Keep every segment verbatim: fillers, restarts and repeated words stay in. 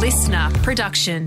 listener production.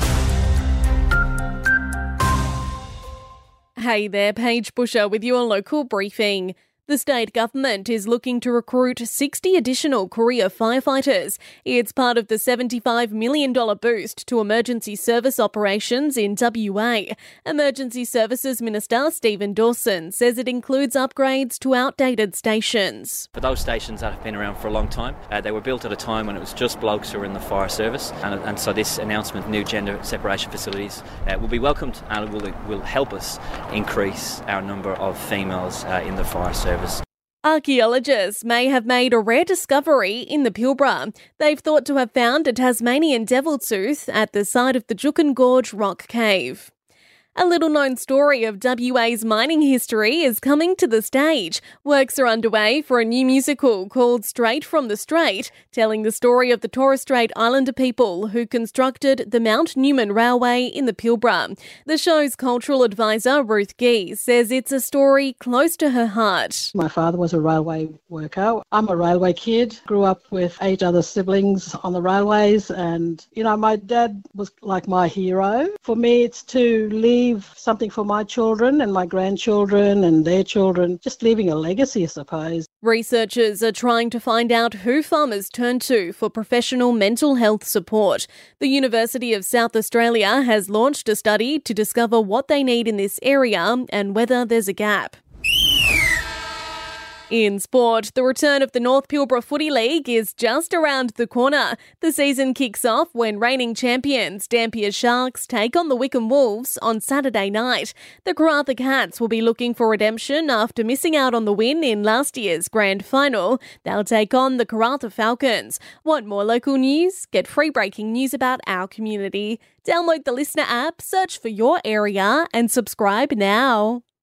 Hey there, Paige Busher with your local briefing. The state government is looking to recruit sixty additional career firefighters. It's part of the seventy-five million dollars boost to emergency service operations in W A. Emergency Services Minister Stephen Dawson says it includes upgrades to outdated stations. For those stations that have been around for a long time, uh, they were built at a time when it was just blokes who were in the fire service, and, and so this announcement, new gender separation facilities, uh, will be welcomed and will, will help us increase our number of females uh, in the fire service. Archaeologists may have made a rare discovery in the Pilbara. They've thought to have found a Tasmanian devil tooth at the site of the Juukan Gorge rock cave. A little-known story of W A's mining history is coming to the stage. Works are underway for a new musical called Straight from the Strait, telling the story of the Torres Strait Islander people who constructed the Mount Newman Railway in the Pilbara. The show's cultural advisor, Ruth Gee, says it's a story close to her heart. My father was a railway worker. I'm a railway kid, grew up with eight other siblings on the railways, and, you know, my dad was like my hero. For me, it's to leave something for my children and my grandchildren and their children, just leaving a legacy, I suppose. Researchers are trying to find out who farmers turn to for professional mental health support. The University of South Australia has launched a study to discover what they need in this area and whether there's a gap. In sport, the return of the North Pilbara Footy League is just around the corner. The season kicks off when reigning champions Dampier Sharks take on the Wickham Wolves on Saturday night. The Karratha Cats will be looking for redemption after missing out on the win in last year's grand final. They'll take on the Karratha Falcons. Want more local news? Get free breaking news about our community. Download the Listener app, search for your area and subscribe now.